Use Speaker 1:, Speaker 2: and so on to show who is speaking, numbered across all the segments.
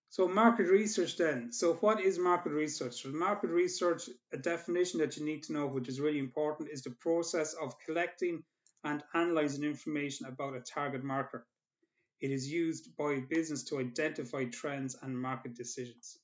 Speaker 1: So market research then. So what is market research? So market research, a definition that you need to know, which is really important, is the process of collecting and analyzing information about a target market. It is used by business to identify trends and market decisions.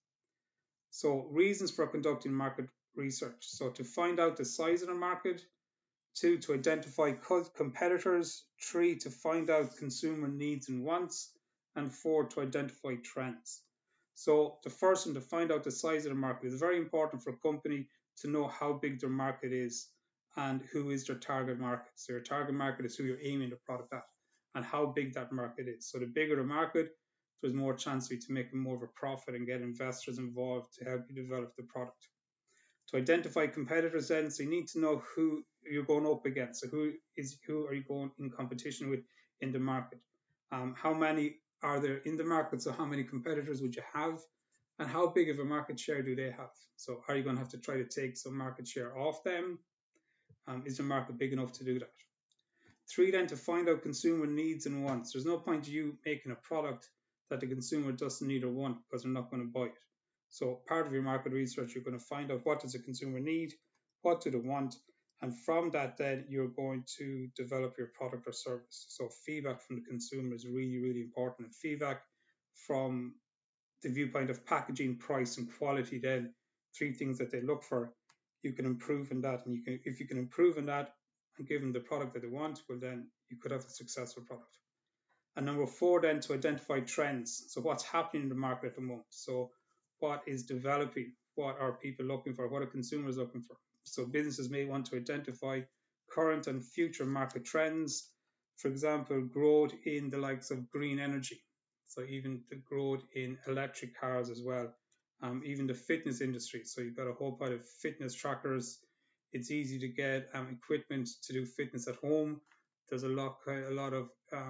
Speaker 1: So reasons for conducting market research. So to find out the size of the market, two, to identify competitors, three, to find out consumer needs and wants, and four, to identify trends. So the first one, to find out the size of the market, is very important for a company to know how big their market is and who is their target market. So your target market is who you're aiming the product at and how big that market is. So the bigger the market, there's more chance for you to make more of a profit and get investors involved to help you develop the product. To identify competitors then, so you need to know who you're going up against. So who are you going in competition with in the market? How many are there in the market? So how many competitors would you have? And how big of a market share do they have? So are you going to have to try to take some market share off them? Is the market big enough to do that? Three, then to find out consumer needs and wants. There's no point you making a product that the consumer doesn't need or want because they're not going to buy it. So part of your market research, you're going to find out what does the consumer need, what do they want, and from that, then you're going to develop your product or service. So feedback from the consumer is really, really important. And feedback from the viewpoint of packaging, price, and quality, then three things that they look for. You can improve in that, and if you can improve in that and give them the product that they want, well, then you could have a successful product. And number four, then to identify trends. So what's happening in the market at the moment? So what is developing? What are people looking for? What are consumers looking for? So businesses may want to identify current and future market trends. For example, growth in the likes of green energy. So even the growth in electric cars as well. Even the fitness industry. So you've got a whole pile of fitness trackers. It's easy to get equipment to do fitness at home. There's a lot of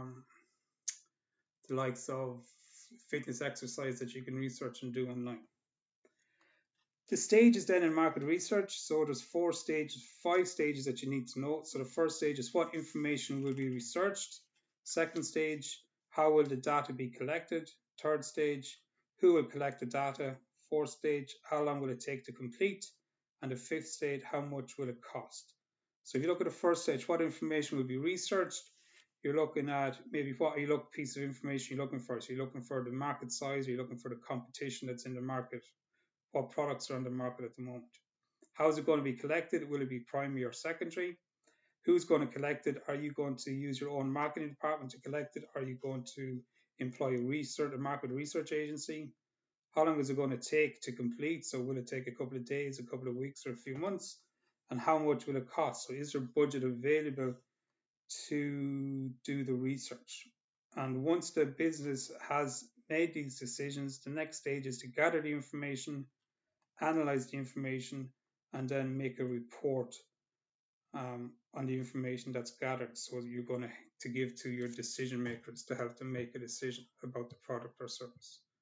Speaker 1: the likes of fitness exercise that you can research and do online. The stages then in market research. So there's five stages that you need to know. So the first stage is what information will be researched. Second stage, how will the data be collected? Third stage, who will collect the data? Fourth stage, how long will it take to complete? And the fifth stage, how much will it cost? So if you look at the first stage, what information will be researched? You're looking at maybe what piece of information you're looking for. So you're looking for the market size, you're looking for the competition that's in the market, what products are on the market at the moment. How is it going to be collected? Will it be primary or secondary? Who's going to collect it? Are you going to use your own marketing department to collect it? Are you going to employ a market research agency? How long is it going to take to complete? So will it take a couple of days, a couple of weeks, or a few months? And how much will it cost? So is there budget available to do the research? And once the business has made these decisions, the next stage is to gather the information, analyze the information, and then make a report on the information that's gathered. So you're going to give to your decision makers to help them make a decision about the product or service.